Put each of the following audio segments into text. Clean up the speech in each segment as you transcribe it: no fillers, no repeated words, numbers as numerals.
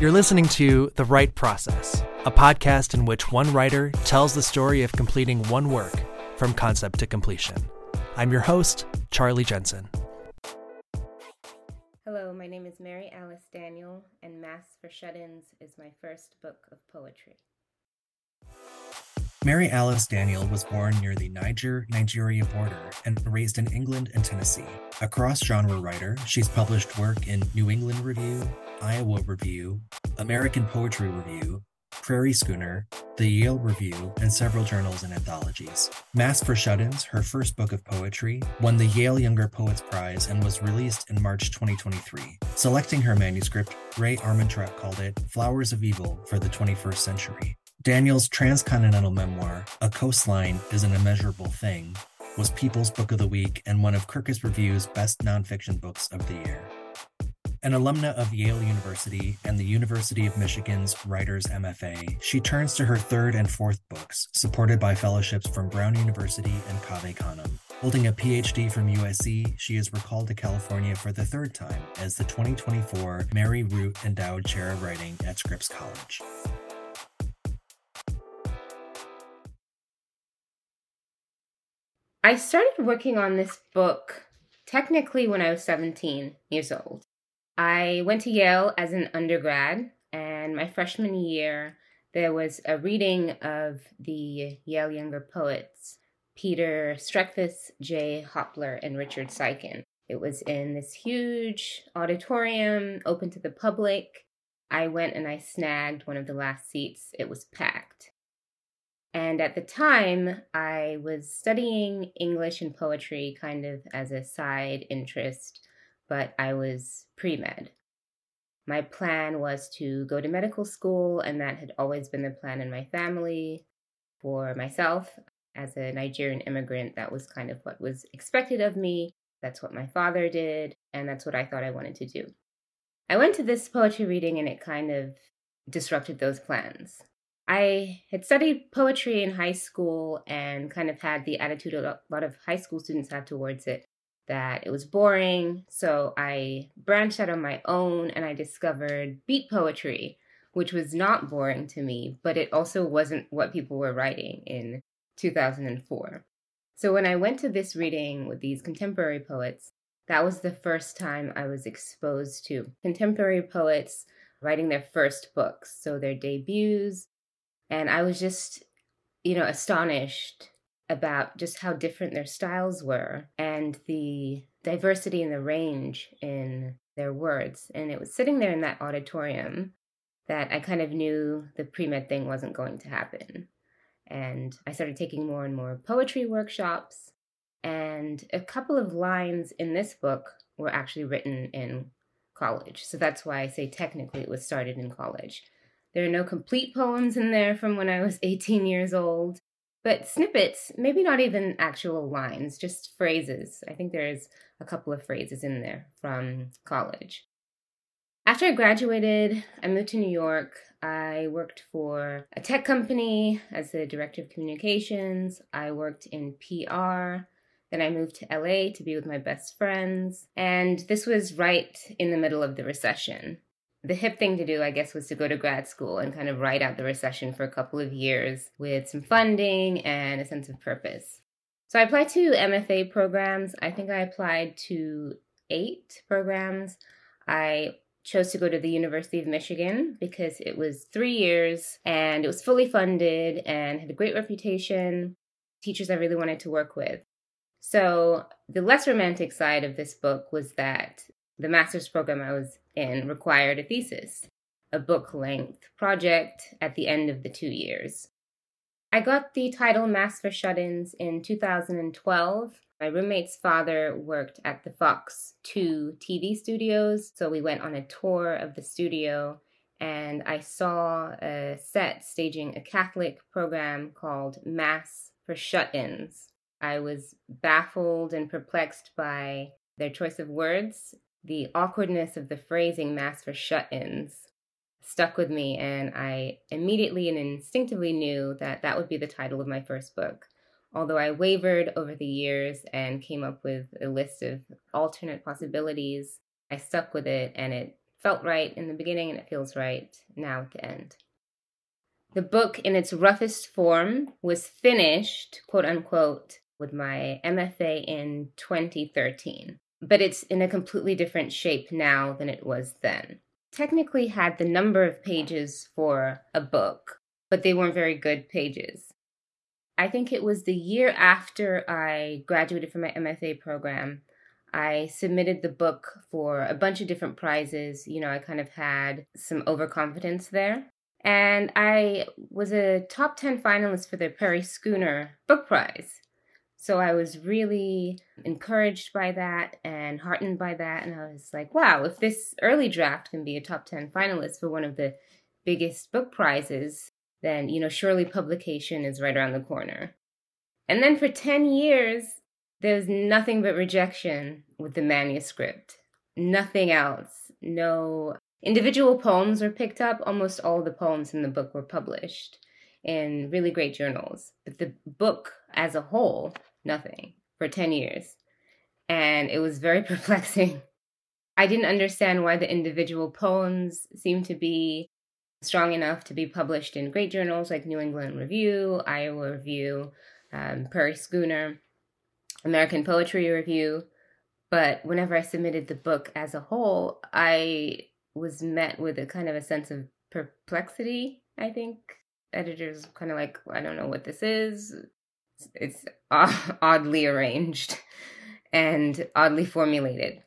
You're listening to The Right Process, a podcast in which one writer tells the story of completing one work from concept to completion. I'm your host, Charlie Jensen. Hello, my name is Mary Alice Daniel, and Mass for Shut-ins is my first book of poetry. Mary Alice Daniel was born near the Nigeria border and raised in England and Tennessee. A cross-genre writer, she's published work in New England Review, Iowa Review, American Poetry Review, Prairie Schooner, the Yale Review, and several journals and anthologies. Mass for Shut-ins, her first book of poetry, won the Yale Younger Poets Prize and was released in March 2023. Selecting her manuscript, Ray Armantrout called it Flowers of Evil for the 21st Century. Daniel's transcontinental memoir, A Coastline is an Immeasurable Thing, was People's Book of the Week and one of Kirkus Review's best nonfiction books of the year. An alumna of Yale University and the University of Michigan's Writers MFA, she turns to her third and fourth books, supported by fellowships from Brown University and Cave Canem. Holding a PhD from USC, she is recalled to California for the third time as the 2024 Mary Root Endowed Chair of Writing at Scripps College. I started working on this book technically when I was 17 years old. I went to Yale as an undergrad, and my freshman year, there was a reading of the Yale Younger Poets, Peter Streckfus, Jay Hopler, and Richard Sykin. It was in this huge auditorium, open to the public. I went and I snagged one of the last seats. It was packed. And at the time, I was studying English and poetry kind of as a side interest, but I was pre-med. My plan was to go to medical school, and that had always been the plan in my family. For myself, as a Nigerian immigrant, that was kind of what was expected of me. That's what my father did, and that's what I thought I wanted to do. I went to this poetry reading, and it kind of disrupted those plans. I had studied poetry in high school and kind of had the attitude a lot of high school students have towards it, that it was boring. So I branched out on my own and I discovered beat poetry, which was not boring to me, but it also wasn't what people were writing in 2004. So when I went to this reading with these contemporary poets, that was the first time I was exposed to contemporary poets writing their first books, so their debuts. And I was just, astonished about just how different their styles were and the diversity and the range in their words. And it was sitting there in that auditorium that I kind of knew the pre-med thing wasn't going to happen. And I started taking more and more poetry workshops. And a couple of lines in this book were actually written in college. So that's why I say technically it was started in college. There are no complete poems in there from when I was 18 years old, but snippets, maybe not even actual lines, just phrases. I think there's a couple of phrases in there from college. After I graduated, I moved to New York. I worked for a tech company as the director of communications. I worked in PR. Then I moved to LA to be with my best friends. And this was right in the middle of the recession. The hip thing to do, I guess, was to go to grad school and kind of ride out the recession for a couple of years with some funding and a sense of purpose. So I applied to MFA programs. I think I applied to 8 programs. I chose to go to the University of Michigan because it was 3 years and it was fully funded and had a great reputation, teachers I really wanted to work with. So the less romantic side of this book was that the master's program I was in required a thesis, a book-length project at the end of the 2 years. I got the title Mass for Shut-ins in 2012. My roommate's father worked at the Fox 2 TV studios, so we went on a tour of the studio, and I saw a set staging a Catholic program called Mass for Shut-ins. I was baffled and perplexed by their choice of words. The awkwardness of the phrasing Mass for Shut-ins stuck with me, and I immediately and instinctively knew that that would be the title of my first book. Although I wavered over the years and came up with a list of alternate possibilities, I stuck with it, and it felt right in the beginning and it feels right now at the end. The book in its roughest form was finished, quote unquote, with my MFA in 2013. But it's in a completely different shape now than it was then. Technically had the number of pages for a book, but they weren't very good pages. I think it was the year after I graduated from my MFA program, I submitted the book for a bunch of different prizes. I kind of had some overconfidence there. And I was a top 10 finalist for the Perry Schooner Book Prize. So I was really encouraged by that and heartened by that. And I was like, wow, if this early draft can be a top 10 finalist for one of the biggest book prizes, then, surely publication is right around the corner. And then for 10 years, there was nothing but rejection with the manuscript. Nothing else. No individual poems were picked up. Almost all the poems in the book were published in really great journals. But the book as a whole, nothing for 10 years. And it was very perplexing. I didn't understand why the individual poems seemed to be strong enough to be published in great journals like New England Review, Iowa Review, Perry Schooner, American Poetry Review. But whenever I submitted the book as a whole, I was met with a kind of a sense of perplexity, I think. Editors kind of like, I don't know what this is. It's oddly arranged and oddly formulated.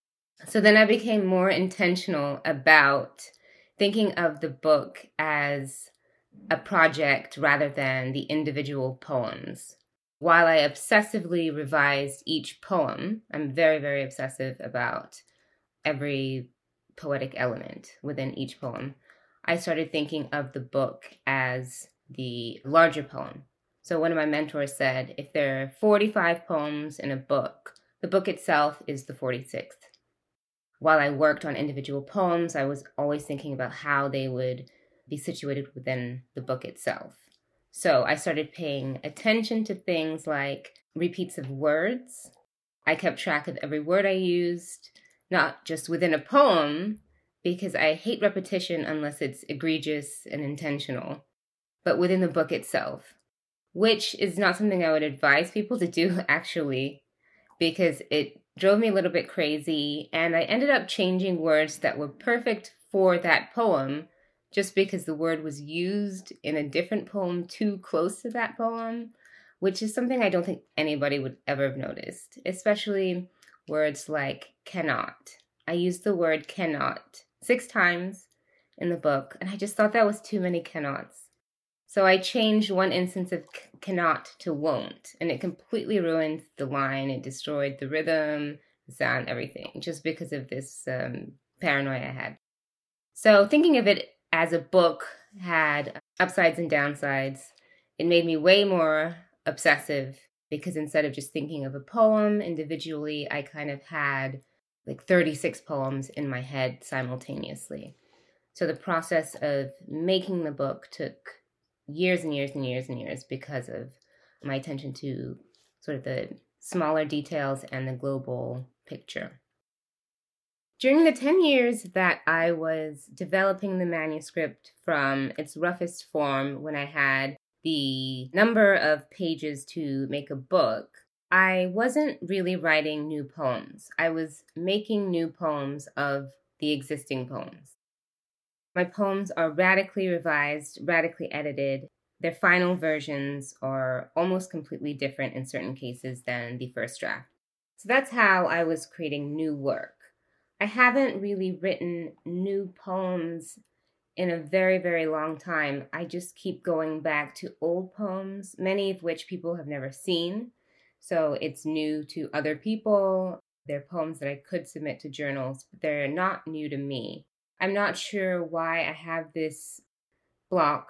So then I became more intentional about thinking of the book as a project rather than the individual poems. While I obsessively revised each poem, I'm very, very obsessive about every poetic element within each poem, I started thinking of the book as the larger poem. So one of my mentors said, if there are 45 poems in a book, the book itself is the 46th. While I worked on individual poems, I was always thinking about how they would be situated within the book itself. So I started paying attention to things like repeats of words. I kept track of every word I used, not just within a poem, because I hate repetition unless it's egregious and intentional, but within the book itself, which is not something I would advise people to do, actually, because it drove me a little bit crazy, and I ended up changing words that were perfect for that poem just because the word was used in a different poem too close to that poem, which is something I don't think anybody would ever have noticed, especially words like cannot. I used the word cannot 6 times in the book, and I just thought that was too many cannots. So I changed one instance of cannot to won't, and it completely ruined the line. It destroyed the rhythm, the sound, everything, just because of this paranoia I had. So thinking of it as a book had upsides and downsides. It made me way more obsessive because instead of just thinking of a poem individually, I kind of had like 36 poems in my head simultaneously. So the process of making the book took years and years and years and years because of my attention to sort of the smaller details and the global picture. During the 10 years that I was developing the manuscript from its roughest form, when I had the number of pages to make a book, I wasn't really writing new poems. I was making new poems of the existing poems. My poems are radically revised, radically edited. Their final versions are almost completely different in certain cases than the first draft. So that's how I was creating new work. I haven't really written new poems in a very, very long time. I just keep going back to old poems, many of which people have never seen. So it's new to other people. They're poems that I could submit to journals, but they're not new to me. I'm not sure why I have this block.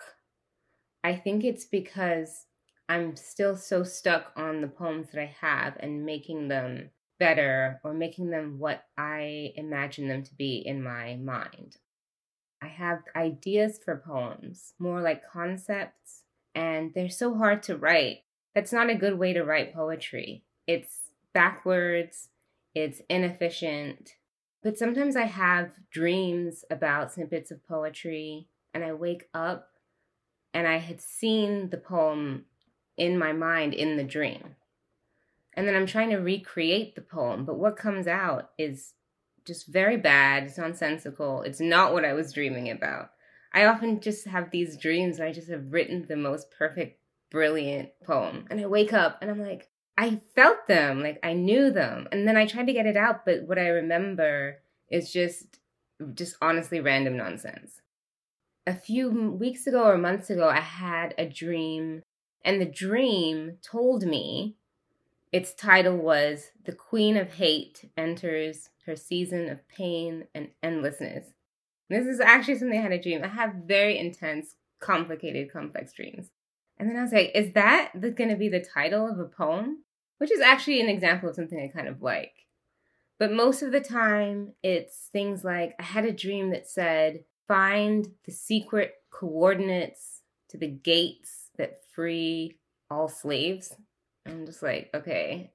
I think it's because I'm still so stuck on the poems that I have and making them better or making them what I imagine them to be in my mind. I have ideas for poems, more like concepts, and they're so hard to write. That's not a good way to write poetry. It's backwards, it's inefficient, But sometimes I have dreams about snippets of poetry, and I wake up and I had seen the poem in my mind in the dream. And then I'm trying to recreate the poem, but what comes out is just very bad. It's nonsensical. It's not what I was dreaming about. I often just have these dreams where I just have written the most perfect, brilliant poem. And I wake up and I'm like, I felt them, like I knew them. And then I tried to get it out, but what I remember is just honestly random nonsense. A few weeks ago or months ago, I had a dream, and the dream told me its title was The Queen of Hate Enters Her Season of Pain and Endlessness. This is actually something I had a dream. I have very intense, complicated, complex dreams. And then I was like, is that going to be the title of a poem? Which is actually an example of something I kind of like. But most of the time, it's things like, I had a dream that said, find the secret coordinates to the gates that free all slaves. I'm just like, okay,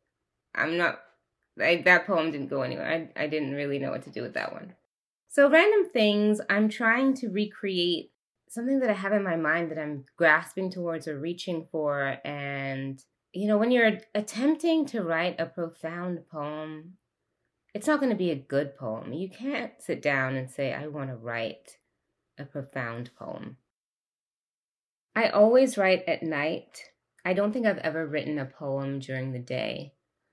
that poem didn't go anywhere. I didn't really know what to do with that one. So random things, I'm trying to recreate something that I have in my mind that I'm grasping towards or reaching for. And, when you're attempting to write a profound poem, it's not going to be a good poem. You can't sit down and say, I want to write a profound poem. I always write at night. I don't think I've ever written a poem during the day.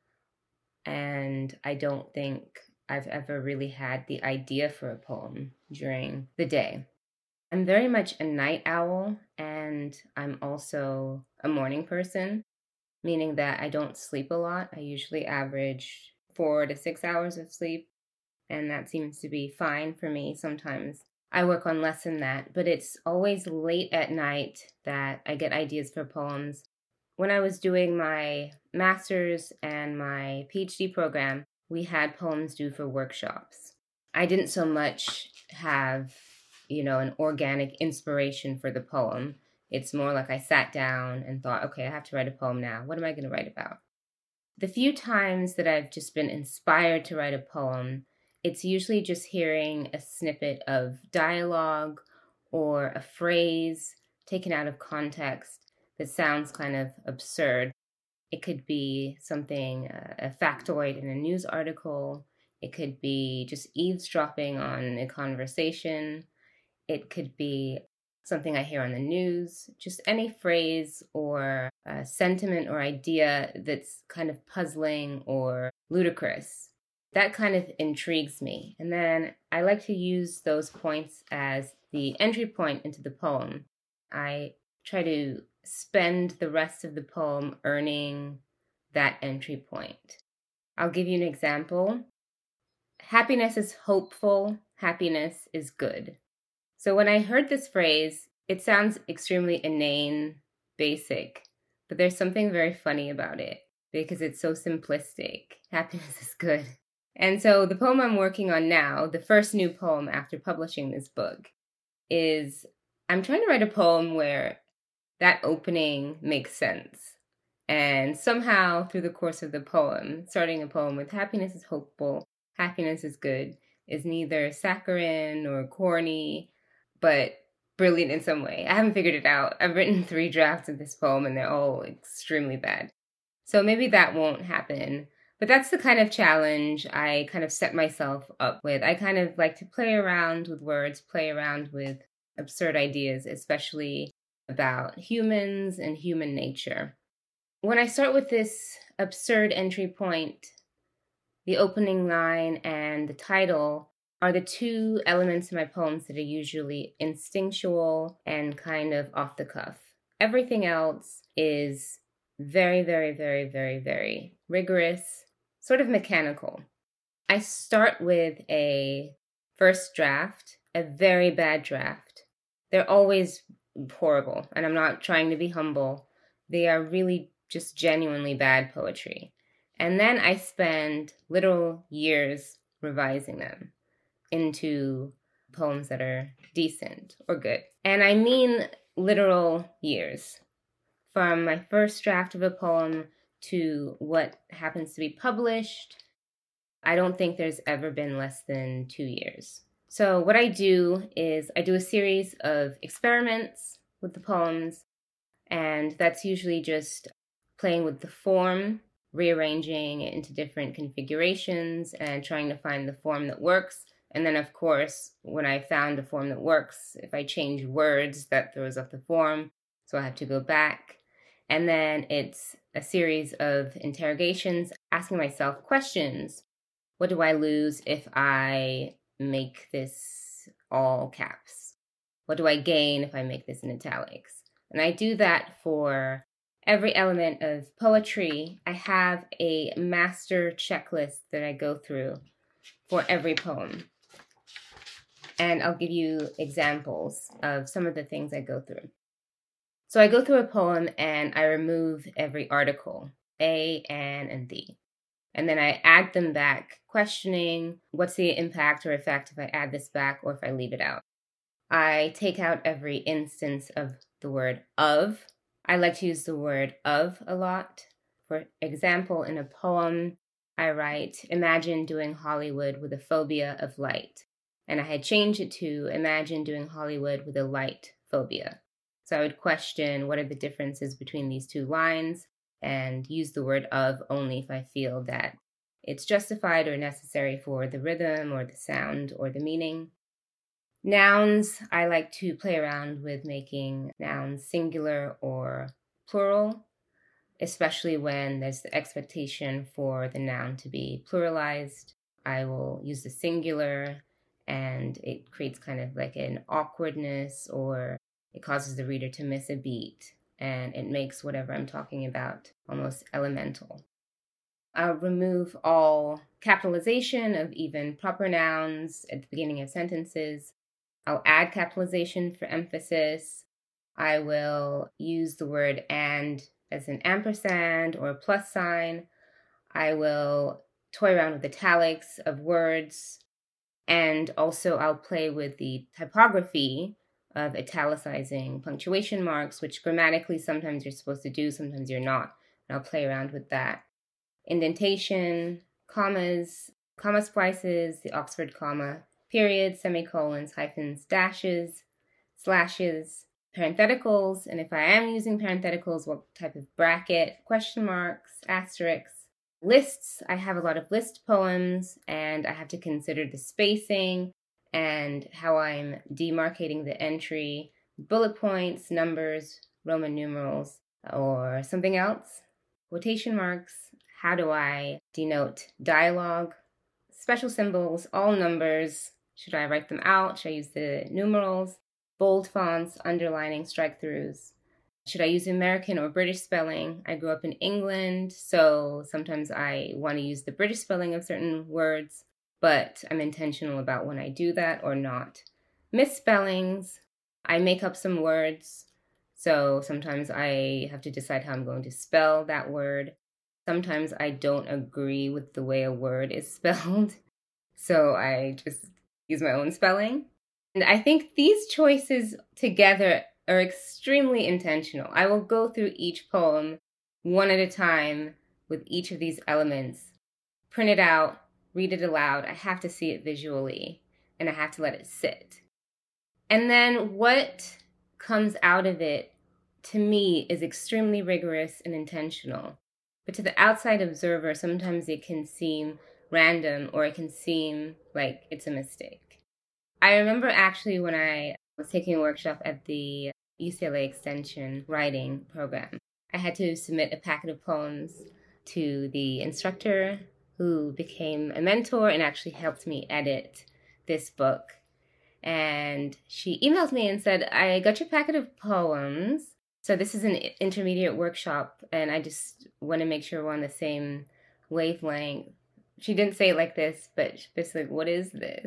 And I don't think I've ever really had the idea for a poem during the day. I'm very much a night owl, and I'm also a morning person, meaning that I don't sleep a lot. I usually average 4 to 6 hours of sleep, and that seems to be fine for me. Sometimes I work on less than that, but it's always late at night that I get ideas for poems. When I was doing my master's and my PhD program, we had poems due for workshops. I didn't so much have, an organic inspiration for the poem. It's more like I sat down and thought, okay, I have to write a poem now. What am I going to write about? The few times that I've just been inspired to write a poem, it's usually just hearing a snippet of dialogue or a phrase taken out of context that sounds kind of absurd. It could be something, a factoid in a news article. It could be just eavesdropping on a conversation. It could be something I hear on the news, just any phrase or sentiment or idea that's kind of puzzling or ludicrous. That kind of intrigues me. And then I like to use those points as the entry point into the poem. I try to spend the rest of the poem earning that entry point. I'll give you an example. Happiness is hopeful. Happiness is good. So when I heard this phrase, it sounds extremely inane, basic, but there's something very funny about it because it's so simplistic. Happiness is good. And so the poem I'm working on now, the first new poem after publishing this book, is I'm trying to write a poem where that opening makes sense. And somehow through the course of the poem, starting a poem with happiness is hopeful, happiness is good, is neither saccharine or corny, but brilliant in some way. I haven't figured it out. I've written 3 drafts of this poem and they're all extremely bad. So maybe that won't happen. But that's the kind of challenge I kind of set myself up with. I kind of like to play around with words, play around with absurd ideas, especially about humans and human nature. When I start with this absurd entry point, the opening line and the title are the 2 elements in my poems that are usually instinctual and kind of off the cuff. Everything else is very, very, very, very, very rigorous, sort of mechanical. I start with a first draft, a very bad draft. They're always horrible, and I'm not trying to be humble. They are really just genuinely bad poetry. And then I spend literal years revising them into poems that are decent or good. And I mean literal years. From my first draft of a poem to what happens to be published, I don't think there's ever been less than 2 years. So what I do is I do a series of experiments with the poems, and that's usually just playing with the form, rearranging it into different configurations, and trying to find the form that works. And then, of course, when I found a form that works, if I change words, that throws off the form, so I have to go back. And then it's a series of interrogations, asking myself questions. What do I lose if I make this all caps? What do I gain if I make this in italics? And I do that for every element of poetry. I have a master checklist that I go through for every poem. And I'll give you examples of some of the things I go through. So I go through a poem and I remove every article, a, an, and the. And then I add them back, questioning what's the impact or effect if I add this back or if I leave it out. I take out every instance of the word of. I like to use the word of a lot. For example, in a poem, I write, imagine doing Hollywood with a phobia of light. And I had changed it to imagine doing Hollywood with a light phobia. So I would question what are the differences between these two lines and use the word of only if I feel that it's justified or necessary for the rhythm or the sound or the meaning. Nouns, I like to play around with making nouns singular or plural, especially when there's the expectation for the noun to be pluralized. I will use the singular and it creates kind of like an awkwardness, or it causes the reader to miss a beat, and it makes whatever I'm talking about almost elemental. I'll remove all capitalization of even proper nouns at the beginning of sentences. I'll add capitalization for emphasis. I will use the word and as an ampersand or a plus sign. I will toy around with italics of words. And also I'll play with the typography of italicizing punctuation marks, which grammatically sometimes you're supposed to do, sometimes you're not. And I'll play around with that. Indentation, commas, comma splices, the Oxford comma, periods, semicolons, hyphens, dashes, slashes, parentheticals, and if I am using parentheticals, what type of bracket, question marks, asterisks. Lists, I have a lot of list poems, and I have to consider the spacing and how I'm demarcating the entry, bullet points, numbers, Roman numerals, or something else. Quotation marks, how do I denote dialogue? Special symbols, all numbers, should I write them out? Should I use the numerals? Bold fonts, underlining, strike-throughs. Should I use American or British spelling? I grew up in England, so sometimes I want to use the British spelling of certain words, but I'm intentional about when I do that or not. Misspellings, I make up some words, so sometimes I have to decide how I'm going to spell that word. Sometimes I don't agree with the way a word is spelled, so I just use my own spelling. And I think these choices together are extremely intentional. I will go through each poem one at a time with each of these elements, print it out, read it aloud. I have to see it visually, and I have to let it sit. And then what comes out of it, to me, is extremely rigorous and intentional. But to the outside observer, sometimes it can seem random, or it can seem like it's a mistake. I remember actually when I was taking a workshop at the UCLA Extension writing program, I had to submit a packet of poems to the instructor who became a mentor and actually helped me edit this book. And she emailed me and said, I got your packet of poems. So this is an intermediate workshop, and I just want to make sure we're on the same wavelength. She didn't say it like this, but she was like, what is this?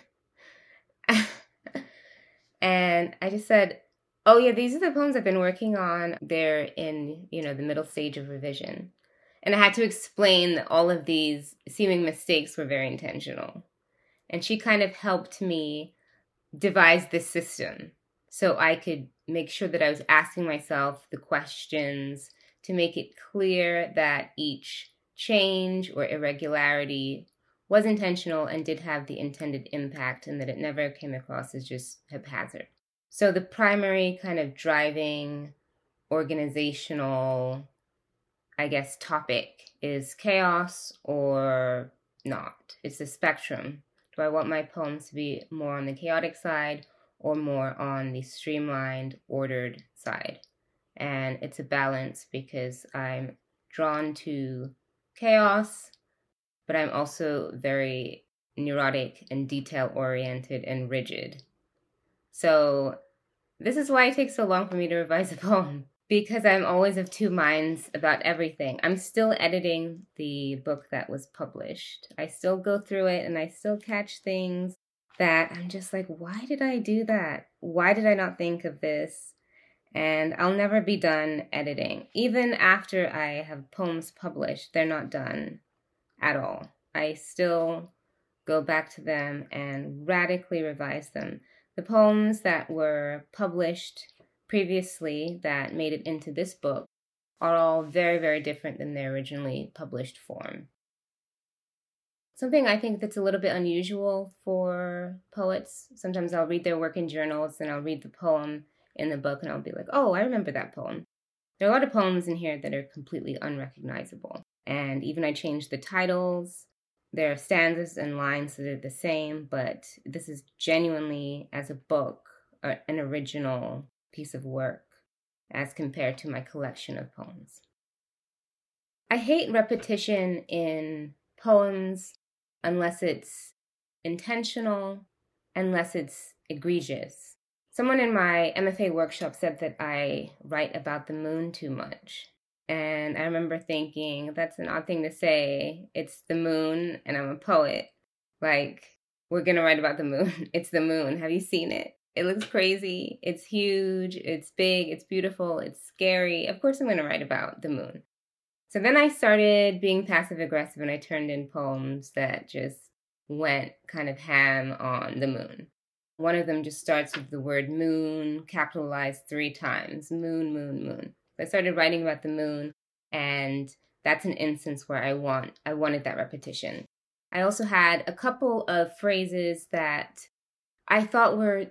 And I just said, oh yeah, these are the poems I've been working on. They're in, the middle stage of revision. And I had to explain that all of these seeming mistakes were very intentional. And she kind of helped me devise this system so I could make sure that I was asking myself the questions to make it clear that each change or irregularity was intentional and did have the intended impact, and that it never came across as just haphazard. So the primary kind of driving organizational, I guess, topic is chaos or not. It's a spectrum. Do I want my poems to be more on the chaotic side or more on the streamlined, ordered side? And it's a balance because I'm drawn to chaos, but I'm also very neurotic and detail-oriented and rigid. So this is why it takes so long for me to revise a poem, because I'm always of two minds about everything. I'm still editing the book that was published. I still go through it and I still catch things that I'm just like, why did I do that? Why did I not think of this? And I'll never be done editing. Even after I have poems published, they're not done at all. I still go back to them and radically revise them. The poems that were published previously that made it into this book are all very, very different than their originally published form. Something I think that's a little bit unusual for poets, sometimes I'll read their work in journals and I'll read the poem in the book and I'll be like, oh, I remember that poem. There are a lot of poems in here that are completely unrecognizable. And even I changed the titles. There are stanzas and lines that are the same, but this is genuinely, as a book, an original piece of work as compared to my collection of poems. I hate repetition in poems unless it's intentional, unless it's egregious. Someone in my MFA workshop said that I write about the moon too much. And I remember thinking, that's an odd thing to say. It's the moon and I'm a poet. Like, we're going to write about the moon. It's the moon. Have you seen it? It looks crazy. It's huge. It's big. It's beautiful. It's scary. Of course I'm going to write about the moon. So then I started being passive aggressive and I turned in poems that just went kind of ham on the moon. One of them just starts with the word moon, capitalized 3 times. Moon, moon, moon. I started writing about the moon, and that's an instance where I wanted that repetition. I also had a couple of phrases that I thought were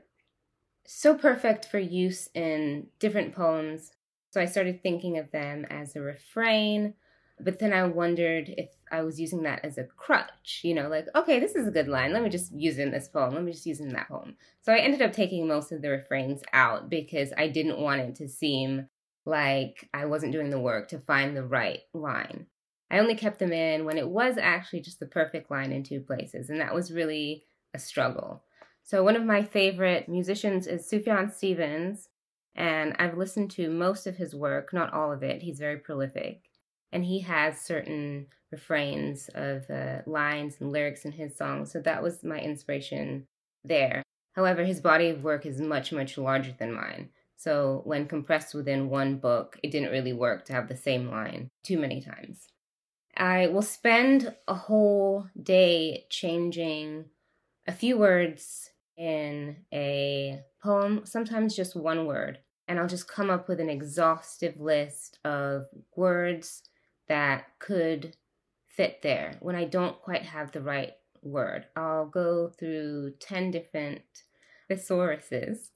so perfect for use in different poems, so I started thinking of them as a refrain, but then I wondered if I was using that as a crutch, like, okay, this is a good line, let me just use it in this poem, let me just use it in that poem. So I ended up taking most of the refrains out because I didn't want it to seem like I wasn't doing the work to find the right line. I only kept them in when it was actually just the perfect line in 2 places, and that was really a struggle. So one of my favorite musicians is Sufjan Stevens, and I've listened to most of his work, not all of it. He's very prolific, and he has certain refrains of lines and lyrics in his songs, so that was my inspiration there. However, his body of work is much, much larger than mine. So when compressed within one book, it didn't really work to have the same line too many times. I will spend a whole day changing a few words in a poem, sometimes just one word, and I'll just come up with an exhaustive list of words that could fit there. When I don't quite have the right word, I'll go through 10 different thesauruses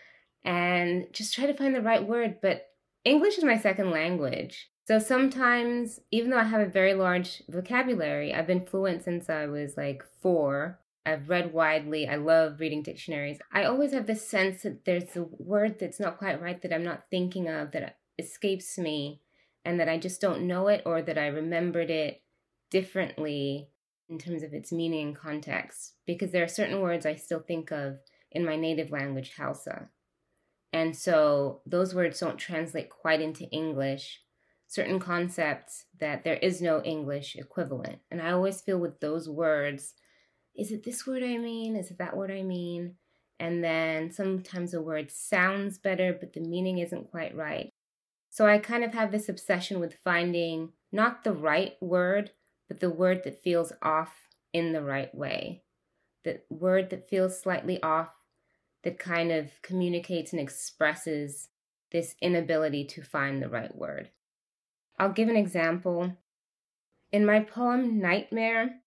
and just try to find the right word. But English is my second language. So sometimes, even though I have a very large vocabulary, I've been fluent since I was like 4. I've read widely. I love reading dictionaries. I always have this sense that there's a word that's not quite right, that I'm not thinking of, that escapes me, and that I just don't know it, or that I remembered it differently in terms of its meaning and context. Because there are certain words I still think of in my native language, Hausa. And so those words don't translate quite into English. Certain concepts that there is no English equivalent. And I always feel with those words, is it this word I mean? Is it that word I mean? And then sometimes a word sounds better, but the meaning isn't quite right. So I kind of have this obsession with finding not the right word, but the word that feels off in the right way. The word that feels slightly off, that kind of communicates and expresses this inability to find the right word. I'll give an example. In my poem, Nightmare,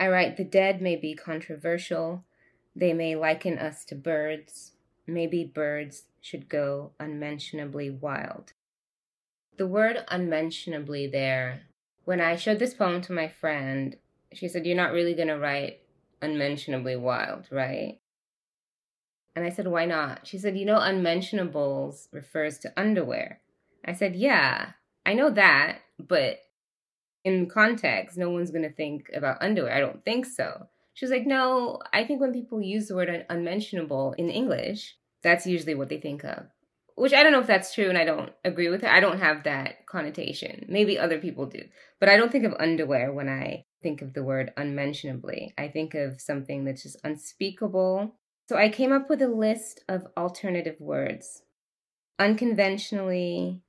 I write, the dead may be controversial. They may liken us to birds. Maybe birds should go unmentionably wild. The word unmentionably there, when I showed this poem to my friend, she said, "You're not really going to write unmentionably wild, right?" And I said, "Why not?" She said, unmentionables refers to underwear. I said, "Yeah, I know that, but in context, no one's going to think about underwear. I don't think so." She was like, "No, I think when people use the word unmentionable in English, that's usually what they think of." Which I don't know if that's true, and I don't agree with her. I don't have that connotation. Maybe other people do. But I don't think of underwear when I think of the word unmentionably. I think of something that's just unspeakable. So I came up with a list of alternative words. Unconventionally,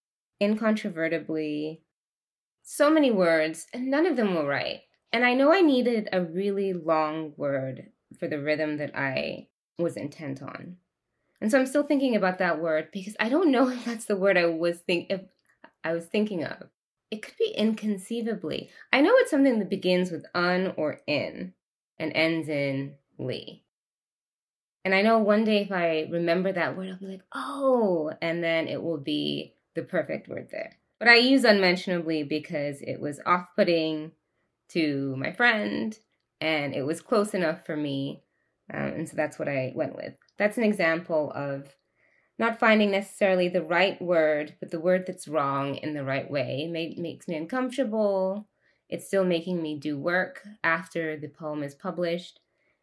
incontrovertibly, so many words, and none of them were right. And I know I needed a really long word for the rhythm that I was intent on. And so I'm still thinking about that word because I don't know if that's the word I was thinking of. It could be inconceivably. I know it's something that begins with un or in and ends in ly. And I know one day if I remember that word, I'll be like, oh, and then it will be the perfect word there. But I use unmentionably because it was off-putting to my friend and it was close enough for me. And so that's what I went with. That's an example of not finding necessarily the right word, but the word that's wrong in the right way. It makes me uncomfortable. It's still making me do work after the poem is published.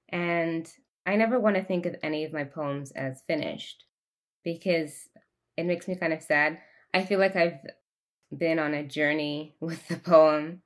And I never want to think of any of my poems as finished because it makes me kind of sad. I feel like I've been on a journey with the poem.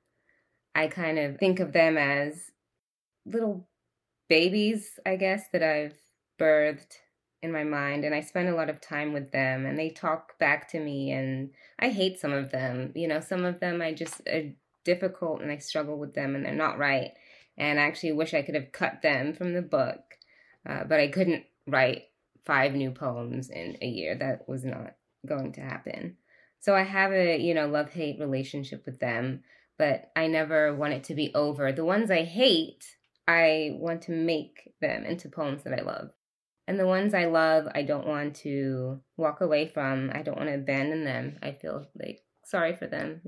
I kind of think of them as little babies, I guess, that I've birthed in my mind, and I spend a lot of time with them, and they talk back to me, and I hate some of them. Some of them I just are difficult, and I struggle with them, and they're not right, and I actually wish I could have cut them from the book, but I couldn't write 5 new poems in a year. That was not going to happen. So I have a, love-hate relationship with them, but I never want it to be over. The ones I hate, I want to make them into poems that I love. And the ones I love, I don't want to walk away from. I don't want to abandon them. I feel like sorry for them,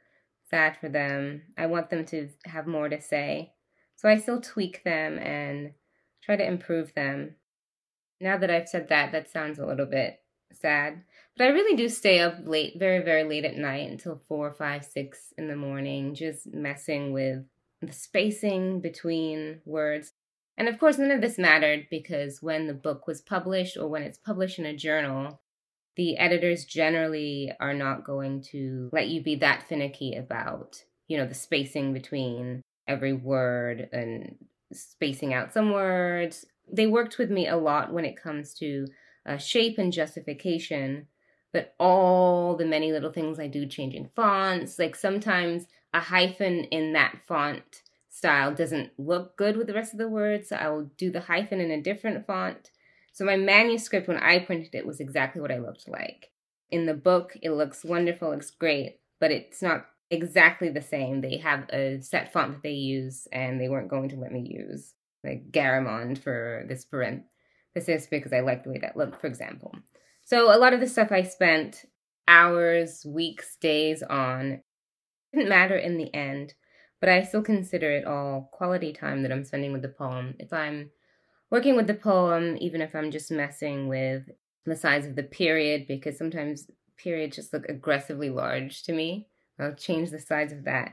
sad for them. I want them to have more to say. So I still tweak them and try to improve them. Now that I've said that, that sounds a little bit sad. But I really do stay up late, very, very late at night until 4, 5, 6 in the morning, just messing with the spacing between words. And of course, none of this mattered because when the book was published or when it's published in a journal, the editors generally are not going to let you be that finicky about, the spacing between every word and spacing out some words. They worked with me a lot when it comes to shape and justification, but all the many little things I do, changing fonts, like sometimes a hyphen in that font style doesn't look good with the rest of the words, so I will do the hyphen in a different font. So my manuscript, when I printed it, was exactly what I looked like. In the book, it looks wonderful, looks great, but it's not exactly the same. They have a set font that they use, and they weren't going to let me use like Garamond for this parenthesis because I like the way that looked, for example. So a lot of the stuff I spent hours, weeks, days on. It didn't matter in the end, but I still consider it all quality time that I'm spending with the poem. If I'm working with the poem, even if I'm just messing with the size of the period, because sometimes periods just look aggressively large to me, I'll change the size of that.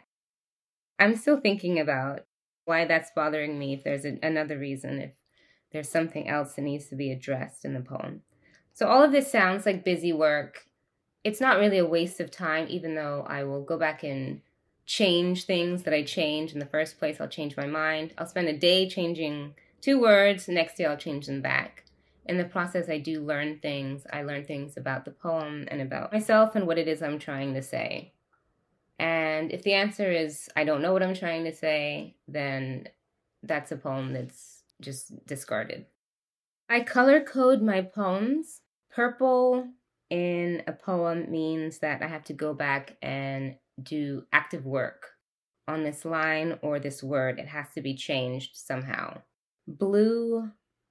I'm still thinking about why that's bothering me, if there's another reason, if there's something else that needs to be addressed in the poem. So all of this sounds like busy work. It's not really a waste of time, even though I will go back and change things that I changed in the first place. I'll change my mind. I'll spend a day changing 2 words. The next day I'll change them back. In the process, I do learn things. I learn things about the poem and about myself and what it is I'm trying to say. And if the answer is I don't know what I'm trying to say, then that's a poem that's just discarded. I color code my poems. Purple in a poem means that I have to go back and do active work on this line or this word. It has to be changed somehow. Blue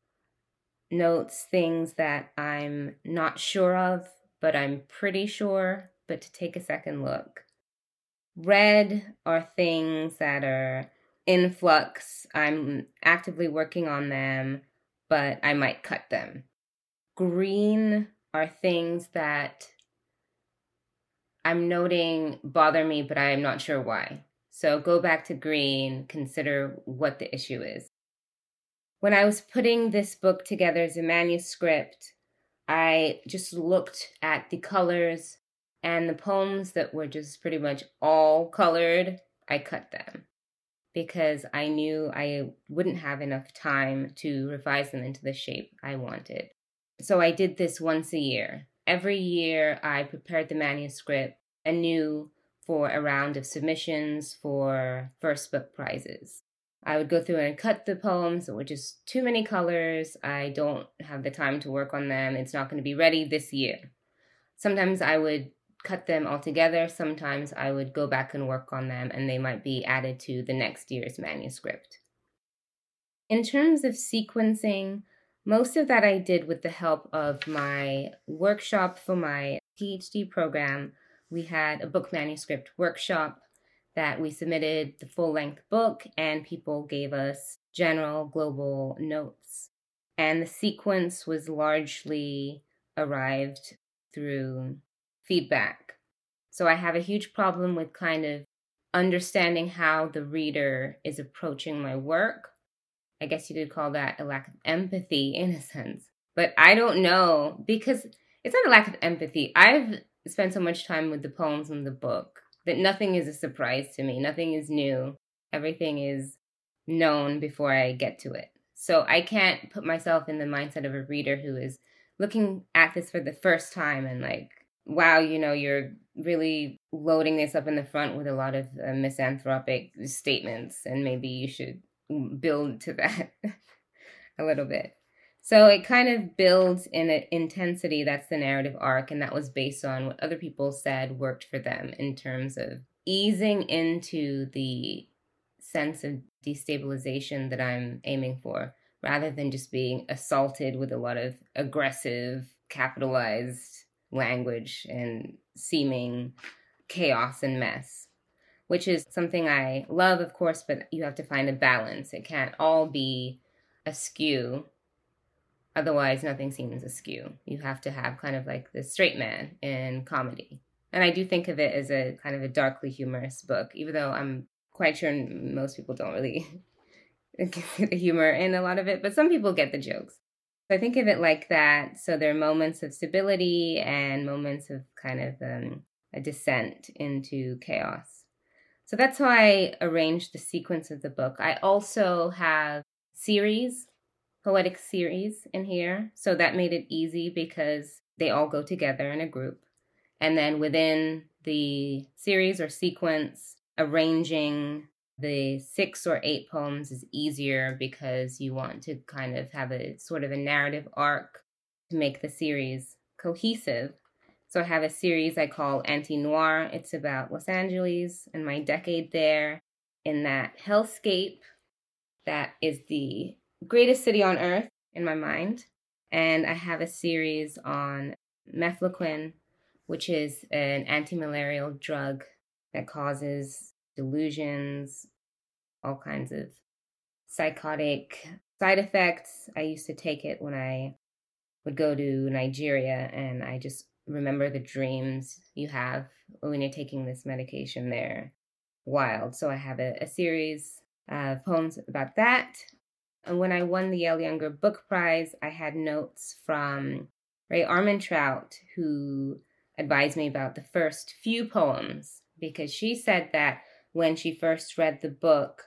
notes things that I'm not sure of, but I'm pretty sure, but to take a second look. Red are things that are in flux. I'm actively working on them, but I might cut them. Green are things that I'm noting bother me, but I'm not sure why. So go back to green, consider what the issue is. When I was putting this book together as a manuscript, I just looked at the colors, and the poems that were just pretty much all colored, I cut them because I knew I wouldn't have enough time to revise them into the shape I wanted. So I did this once a year. Every year I prepared the manuscript anew for a round of submissions for first book prizes. I would go through and cut the poems that were just too many colors. I don't have the time to work on them. It's not going to be ready this year. Sometimes I would cut them all together. Sometimes I would go back and work on them, and they might be added to the next year's manuscript. In terms of sequencing, most of that I did with the help of my workshop for my PhD program. We had a book manuscript workshop that we submitted the full-length book, and people gave us general global notes. And the sequence was largely arrived through feedback. So I have a huge problem with kind of understanding how the reader is approaching my work. I guess you could call that a lack of empathy in a sense. But I don't know, because it's not a lack of empathy. I've spent so much time with the poems in the book that nothing is a surprise to me. Nothing is new. Everything is known before I get to it. So I can't put myself in the mindset of a reader who is looking at this for the first time and like, wow, you're really loading this up in the front with a lot of misanthropic statements, and maybe you should build to that a little bit. So it kind of builds in an intensity. That's the narrative arc, and that was based on what other people said worked for them in terms of easing into the sense of destabilization that I'm aiming for, rather than just being assaulted with a lot of aggressive, capitalized language and seeming chaos and mess, which is something I love, of course, but you have to find a balance. It can't all be askew. Otherwise, nothing seems askew. You have to have kind of like the straight man in comedy. And I do think of it as a kind of a darkly humorous book, even though I'm quite sure most people don't really get the humor in a lot of it, but some people get the jokes. So I think of it like that. So there are moments of stability and moments of kind of a descent into chaos. So that's how I arranged the sequence of the book. I also have poetic series in here. So that made it easy because they all go together in a group. And then within the series or sequence, arranging the 6 or 8 poems is easier because you want to kind of have a sort of a narrative arc to make the series cohesive. So I have a series I call Anti-Noir. It's about Los Angeles and my decade there in that hellscape that is the greatest city on earth in my mind. And I have a series on mefloquine, which is an anti-malarial drug that causes delusions, all kinds of psychotic side effects. I used to take it when I would go to Nigeria, and I just remember the dreams you have when you're taking this medication there. Wild. So I have a series of poems about that. And when I won the Yale Younger Book Prize, I had notes from Ray Armentrout, who advised me about the first few poems, because she said that when she first read the book,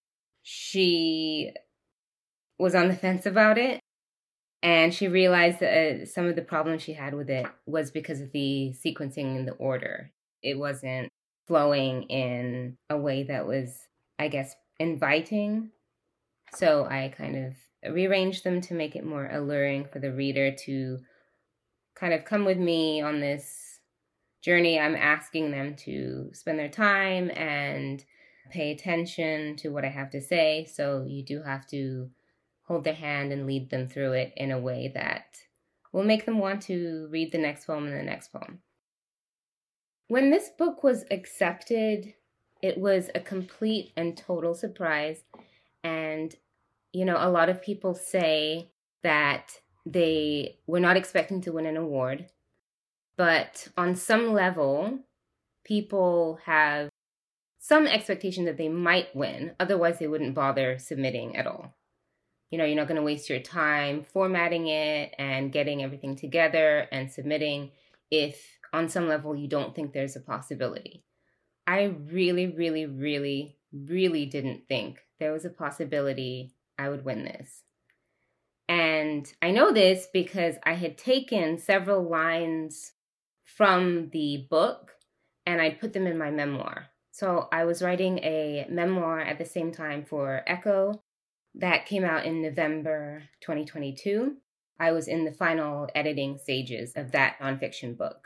she was on the fence about it. And she realized that some of the problems she had with it was because of the sequencing in the order. It wasn't flowing in a way that was, I guess, inviting. So I kind of rearranged them to make it more alluring for the reader to kind of come with me on this journey. I'm asking them to spend their time and pay attention to what I have to say, so you do have to hold their hand and lead them through it in a way that will make them want to read the next poem and the next poem. When this book was accepted, it was a complete and total surprise. And, a lot of people say that they were not expecting to win an award. But on some level, people have some expectation that they might win. Otherwise, they wouldn't bother submitting at all. You're not going to waste your time formatting it and getting everything together and submitting if on some level you don't think there's a possibility. I really, really, really, really didn't think there was a possibility I would win this. And I know this because I had taken several lines from the book and I'd put them in my memoir. So I was writing a memoir at the same time for Echo that came out in November 2022. I was in the final editing stages of that nonfiction book.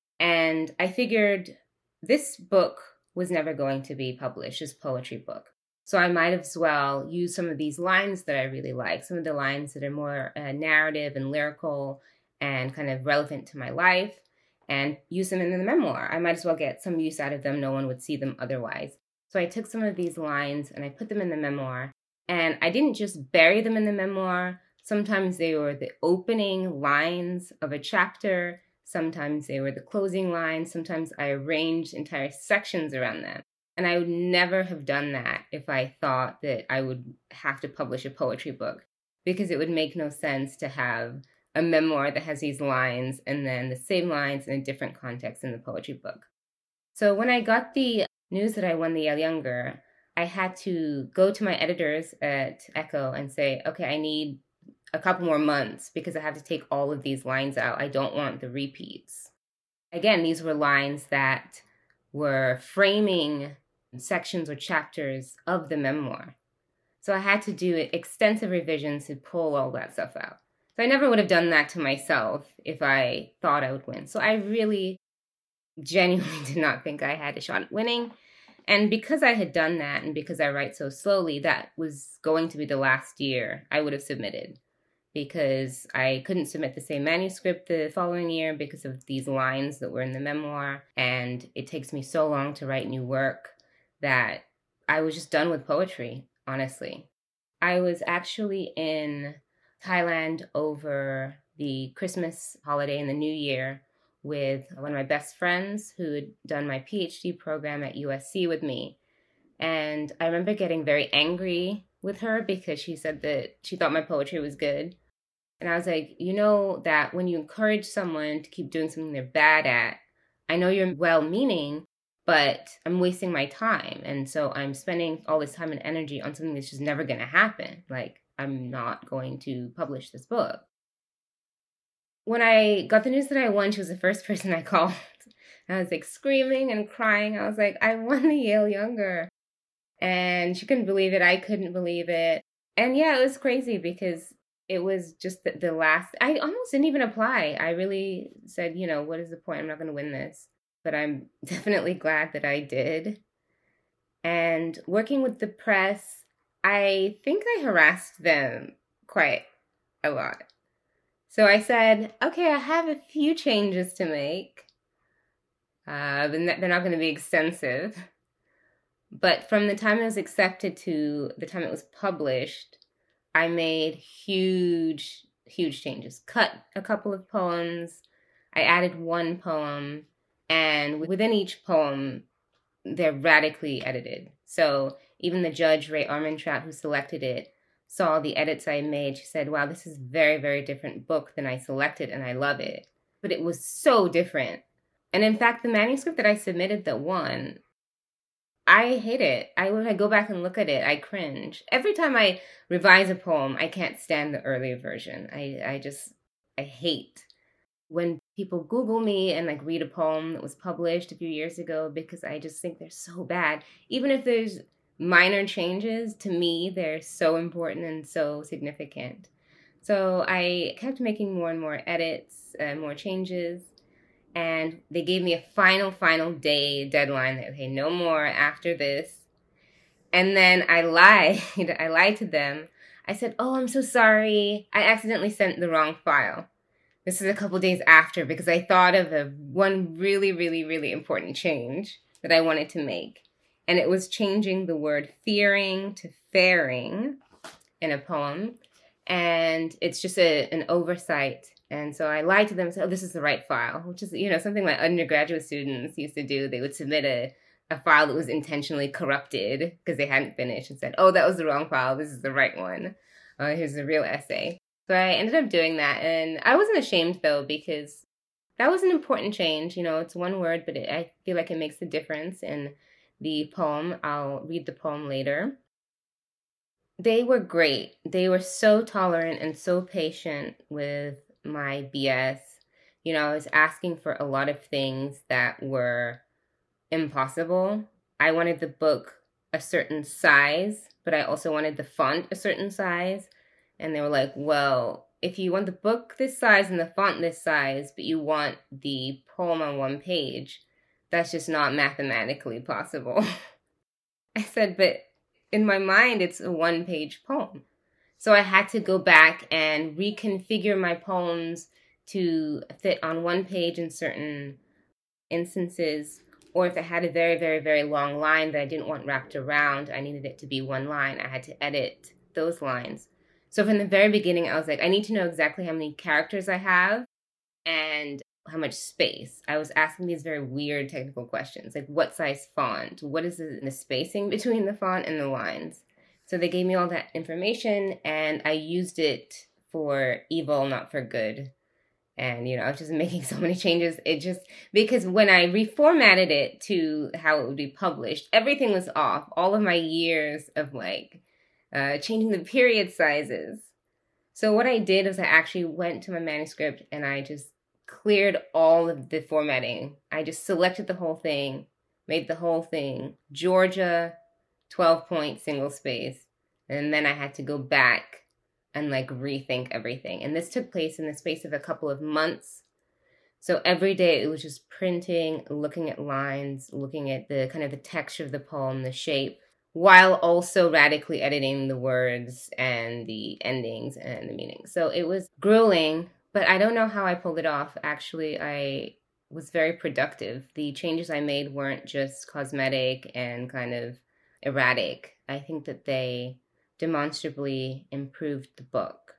And I figured this book was never going to be published, this poetry book. So I might as well use some of these lines that I really like, some of the lines that are more narrative and lyrical and kind of relevant to my life, and use them in the memoir. I might as well get some use out of them. No one would see them otherwise. So I took some of these lines and I put them in the memoir. And I didn't just bury them in the memoir. Sometimes they were the opening lines of a chapter. Sometimes they were the closing lines. Sometimes I arranged entire sections around them. And I would never have done that if I thought that I would have to publish a poetry book, because it would make no sense to have a memoir that has these lines and then the same lines in a different context in the poetry book. So when I got the news that I won the Yale Younger, I had to go to my editors at Echo and say, okay, I need a couple more months because I have to take all of these lines out. I don't want the repeats. Again, these were lines that were framing sections or chapters of the memoir. So I had to do extensive revisions to pull all that stuff out. So I never would have done that to myself if I thought I would win. So I really genuinely did not think I had a shot at winning. And because I had done that and because I write so slowly, that was going to be the last year I would have submitted, because I couldn't submit the same manuscript the following year because of these lines that were in the memoir. And it takes me so long to write new work that I was just done with poetry, honestly. I was actually in Thailand over the Christmas holiday and the New Year with one of my best friends who had done my PhD program at USC with me. And I remember getting very angry with her because she said that she thought my poetry was good. And I was like, that when you encourage someone to keep doing something they're bad at, I know you're well-meaning, but I'm wasting my time. And so I'm spending all this time and energy on something that's just never going to happen. Like, I'm not going to publish this book. When I got the news that I won, she was the first person I called. I was like screaming and crying. I was like, I won the Yale Younger. And she couldn't believe it. I couldn't believe it. And yeah, it was crazy because it was just the last, I almost didn't even apply. I really said, what is the point? I'm not going to win this. But I'm definitely glad that I did. And working with the press, I think I harassed them quite a lot. So I said, okay, I have a few changes to make. But they're not going to be extensive. But from the time it was accepted to the time it was published, I made huge, huge changes. Cut a couple of poems. I added one poem. And within each poem, they're radically edited. So even the judge, Ray Armantrout, who selected it, saw the edits I made. She said, wow, this is a very, very different book than I selected, and I love it. But it was so different. And in fact, the manuscript that I submitted that won, I hate it. When I go back and look at it, I cringe. Every time I revise a poem, I can't stand the earlier version. I hate when people Google me and read a poem that was published a few years ago, because I just think they're so bad. Even if there's minor changes, to me, they're so important and so significant. So I kept making more and more edits, more changes. And they gave me a final day deadline that, okay, no more after this. And then I lied. I lied to them. I said, oh, I'm so sorry. I accidentally sent the wrong file. This is a couple days after because I thought of one really, really, really important change that I wanted to make. And it was changing the word fearing to faring in a poem. And it's just an oversight. And so I lied to them and said, oh, this is the right file, which is, something my undergraduate students used to do. They would submit a file that was intentionally corrupted because they hadn't finished and said, oh, that was the wrong file. This is the right one. Here's the real essay. So I ended up doing that. And I wasn't ashamed, though, because that was an important change. It's one word, but I feel like it makes a difference in the poem. I'll read the poem later. They were great. They were so tolerant and so patient with my BS. I was asking for a lot of things that were impossible. I wanted the book a certain size, but I also wanted the font a certain size. And they were like, well, if you want the book this size and the font this size, but you want the poem on one page, that's just not mathematically possible. I said, but in my mind, it's a one-page poem. So I had to go back and reconfigure my poems to fit on one page in certain instances. Or if it had a very, very, very long line that I didn't want wrapped around, I needed it to be one line. I had to edit those lines. So from the very beginning, I was like, I need to know exactly how many characters I have and how much space. I was asking these very weird technical questions, like what size font? What is the spacing between the font and the lines? So they gave me all that information, and I used it for evil, not for good. And, I was just making so many changes. Because when I reformatted it to how it would be published, everything was off. All of my years of changing the period sizes. So what I did was I actually went to my manuscript and I just cleared all of the formatting. I just selected the whole thing, made the whole thing Georgia, 12-point single space. And then I had to go back and rethink everything. And this took place in the space of a couple of months. So every day it was just printing, looking at lines, looking at the kind of the texture of the poem, the shape, while also radically editing the words and the endings and the meaning. So it was grueling, but I don't know how I pulled it off. Actually, I was very productive. The changes I made weren't just cosmetic and kind of erratic. I think that they demonstrably improved the book.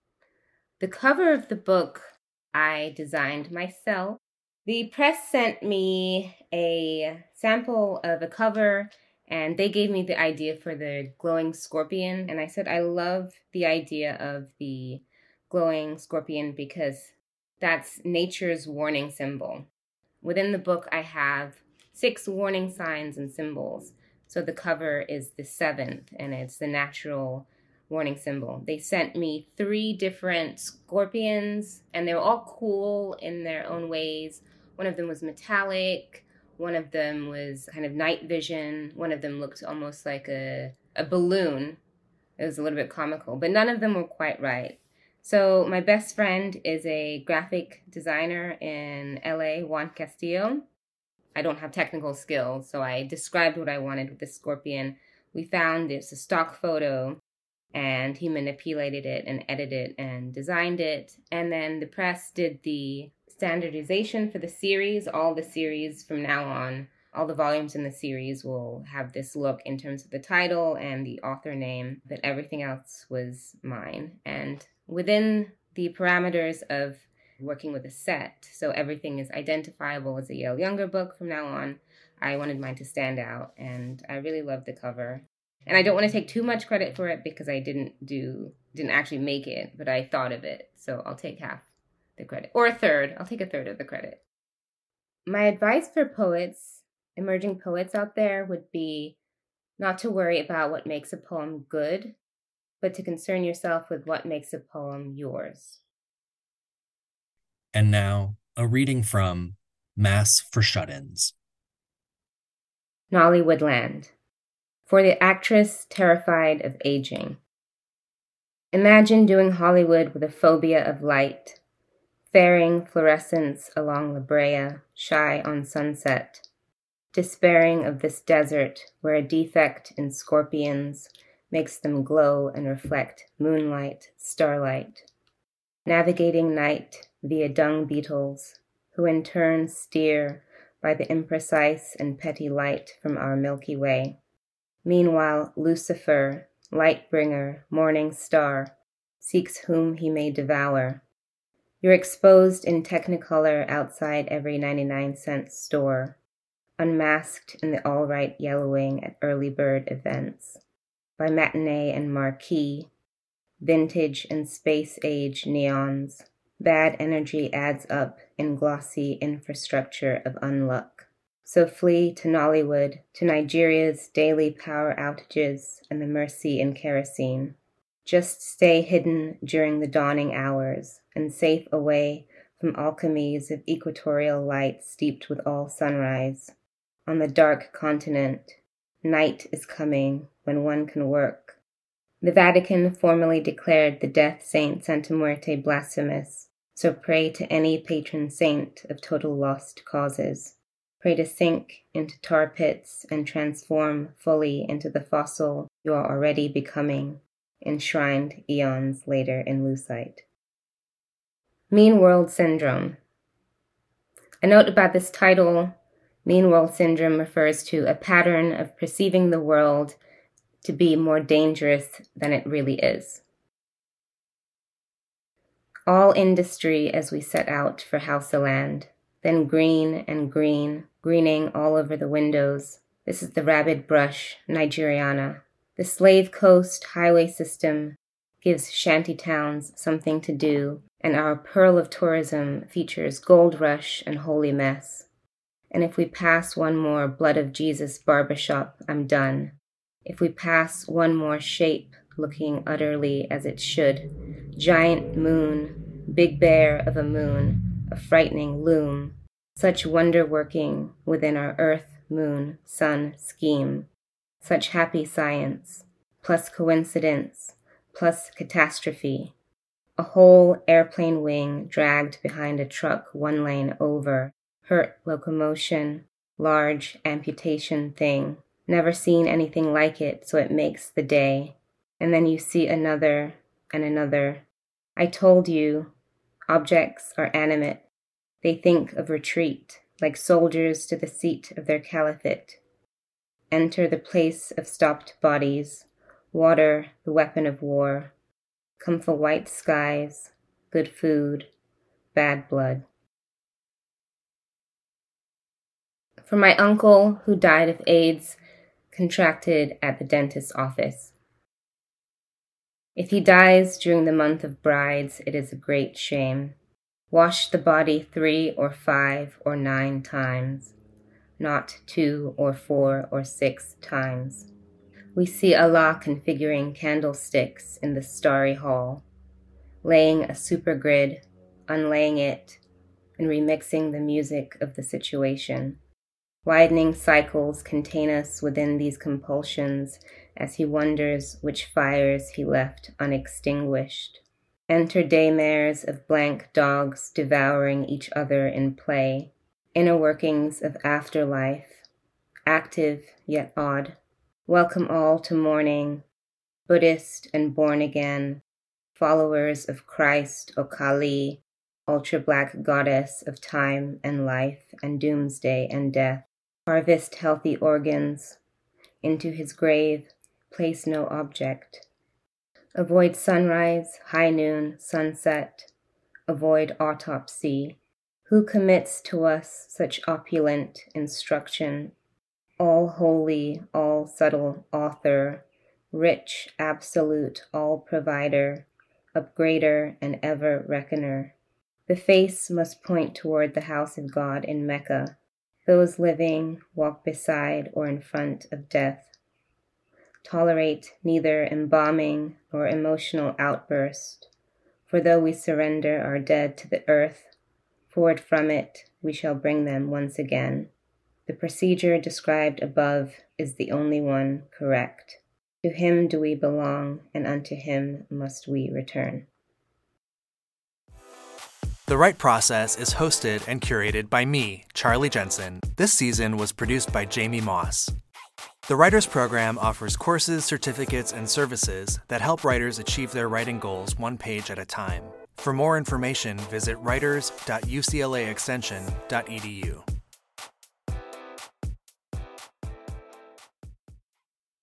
The cover of the book I designed myself. The press sent me a sample of a cover, and they gave me the idea for the glowing scorpion. And I said, I love the idea of the glowing scorpion because that's nature's warning symbol. Within the book, I have 6 warning signs and symbols. So the cover is the 7th, and it's the natural warning symbol. They sent me 3 different scorpions, and they were all cool in their own ways. One of them was metallic. One of them was kind of night vision. One of them looked almost like a balloon. It was a little bit comical, but none of them were quite right. So my best friend is a graphic designer in LA, Juan Castillo. I don't have technical skills, so I described what I wanted with the scorpion. We found it's a stock photo, and he manipulated it and edited it and designed it. And then the press did the standardization for the series. All the series from now on, all the volumes in the series will have this look in terms of the title and the author name, but everything else was mine. And within the parameters of working with a set, so everything is identifiable as a Yale Younger book from now on, I wanted mine to stand out, and I really loved the cover. And I don't want to take too much credit for it because I didn't actually make it, but I thought of it, so I'll take half the credit. Or a third. I'll take a third of the credit. My advice for poets, emerging poets out there, would be not to worry about what makes a poem good, but to concern yourself with what makes a poem yours. And now, a reading from Mass for Shut-ins. Nollywood Land. For the actress terrified of aging. Imagine doing Hollywood with a phobia of light, faring fluorescence along La Brea, shy on sunset. despairing of this desert where a defect in scorpions makes them glow and reflect moonlight, starlight, navigating night via dung beetles, who in turn steer by the imprecise and petty light from our Milky Way. Meanwhile, Lucifer, light-bringer, morning star, seeks whom he may devour. You're exposed in Technicolor outside every 99-cent store, unmasked in the all-right yellowing at early bird events, by matinee and marquee, vintage and space-age neons. Bad energy adds up in glossy infrastructure of unluck. So flee to Nollywood, to Nigeria's daily power outages and the mercy in kerosene. Just stay hidden during the dawning hours and safe away from alchemies of equatorial light steeped with all sunrise. On the dark continent, night is coming when one can work. The Vatican formally declared the death saint Santa Muerte blasphemous, so pray to any patron saint of total lost causes. Pray to sink into tar pits and transform fully into the fossil you are already becoming, enshrined eons later in lucite. Mean World Syndrome. A note about this title: Mean World Syndrome refers to a pattern of perceiving the world to be more dangerous than it really is. All industry as we set out for Hausaland, then green and green, greening all over the windows. This is the rabid brush, Nigeriana. The Slave Coast highway system gives shanty towns something to do, and our pearl of tourism features Gold Rush and Holy Mess. And if we pass one more Blood of Jesus barbershop, I'm done. If we pass one more shape looking utterly as it should, giant moon, big bear of a moon, a frightening loom, such wonder-working within our earth, moon, sun scheme, such happy science, plus coincidence, plus catastrophe, a whole airplane wing dragged behind a truck one lane over, hurt locomotion, large amputation thing, never seen anything like it, so it makes the day. And then you see another and another. I told you, objects are animate. They think of retreat, like soldiers to the seat of their caliphate. Enter the place of stopped bodies, water the weapon of war. Come for white skies, good food, bad blood. For my uncle, who died of AIDS, contracted at the dentist's office. If he dies during the month of brides, it is a great shame. Wash the body 3 or 5 or 9 times, not 2 or 4 or 6 times. We see Allah configuring candlesticks in the starry hall, laying a supergrid, unlaying it, and remixing the music of the situation. Widening cycles contain us within these compulsions as he wonders which fires he left unextinguished. Enter daymares of blank dogs devouring each other in play, inner workings of afterlife, active yet odd. Welcome all to mourning, Buddhist and born again, followers of Christ or Kali, ultra-black goddess of time and life and doomsday and death. Harvest healthy organs. Into his grave, place no object. Avoid sunrise, high noon, sunset. Avoid autopsy. Who commits to us such opulent instruction? All holy, all subtle author, rich, absolute, all provider, upgrader, and ever reckoner. The face must point toward the house of God in Mecca. Those living walk beside or in front of death. Tolerate neither embalming nor emotional outburst, for though we surrender our dead to the earth, forward from it we shall bring them once again. The procedure described above is the only one correct. To him do we belong, and unto him must we return. The Write Process is hosted and curated by me, Charlie Jensen. This season was produced by Jamie Moss. The Writers Program offers courses, certificates, and services that help writers achieve their writing goals one page at a time. For more information, visit writers.uclaextension.edu.